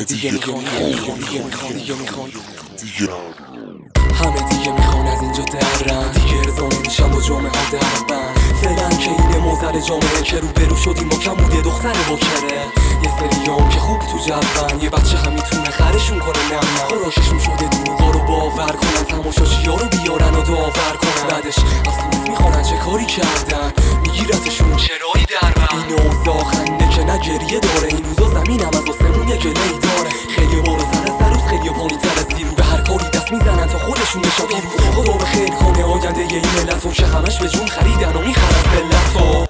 دیگه میخوان همه دیگه میخوان از اینجا درن دیگه ارزا نمیشن با جامعه ها دربن فعلا که اینه موزر جامعه که رو برو شدیم با کموده دختر باکره یه سریام که خوب تو جبن یه بچه هم میتونه خرشون کنه نه خوراکشون شده دروغا رو باور کنن تماشاشیا رو بیارن و داور کنن بعدش افسوس میخوانن چه کاری کردن میگیرتشون چرایی دربن این اوضاع خنده که نه گریه داره این روزا زمینم از آسمون یه گله‌ای داره خیلی بارو سر روز خیلی پانی تر از دیرو به هر کاری دست میزنن تا خودشون بشن پیروز خدا به خیر کنه آینده این ملتو که همش به جون خریدن و میخرن ملتو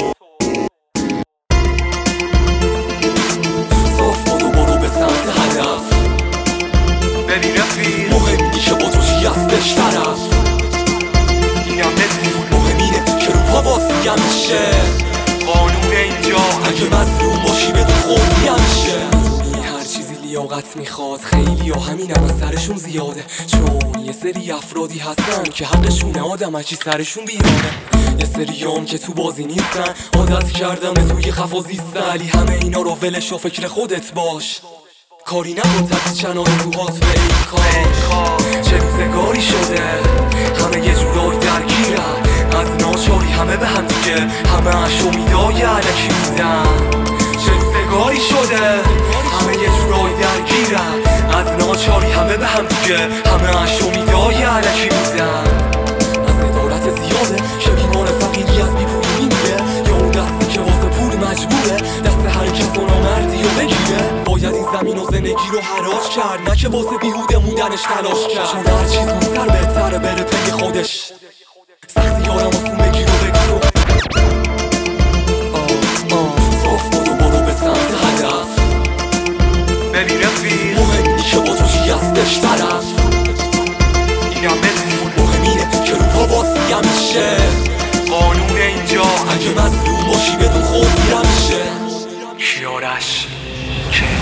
صاف برو برو به سمت هدف ببین رفیق مهمی که با تو چی هستش طرف اینم بدون مهم اینه که رو پا واسی همیشه قانون اینجا اگه مظلوم باشی بدون خوردی همیشه لیاقت میخواد خیلی ها همین هم از سرشون زیاده چون یه سری افرادی هستن که حقشونه آدم هرچی سرشون بیاره یه سری هم که تو بازی نیستن عادت کردم به توی خفا زیستن ولی همه اینا رو ولش و فکر خودت باش کاری نکن تبدیل چن آرزوهات به این کار چه روزگاری شده همه یه جورایی درگیرن از ناچاری همه به هم دیگه همه اش امیدای علکی میدن چه روزگاری شده همه یه جورایی درگیرن از ناچاری همه به هم دیگه همه اش امیدای علکی میدن از عدالت زیاده که بیمار فقیری از بیپولی میمیره یا اون دستی که واسه پول مجبوره دست هر کس و نامردی رو بگیره باید این زمین و زندگی رو حراج کرد نه که واسه بیهوده موندنش تلاش کرد چون هر چیز زودتر بهتره بره پی خودش سختی یارم آسون بگیر و بگیر صاف برو به سمت هدف ببین رفیق مهمی که با تو چی هستش طرف اینم بدون مهم اینه که رو پا واسی همیشه قانون اینجا اگه مظلوم باشی بدون خوردی همیشه کیارش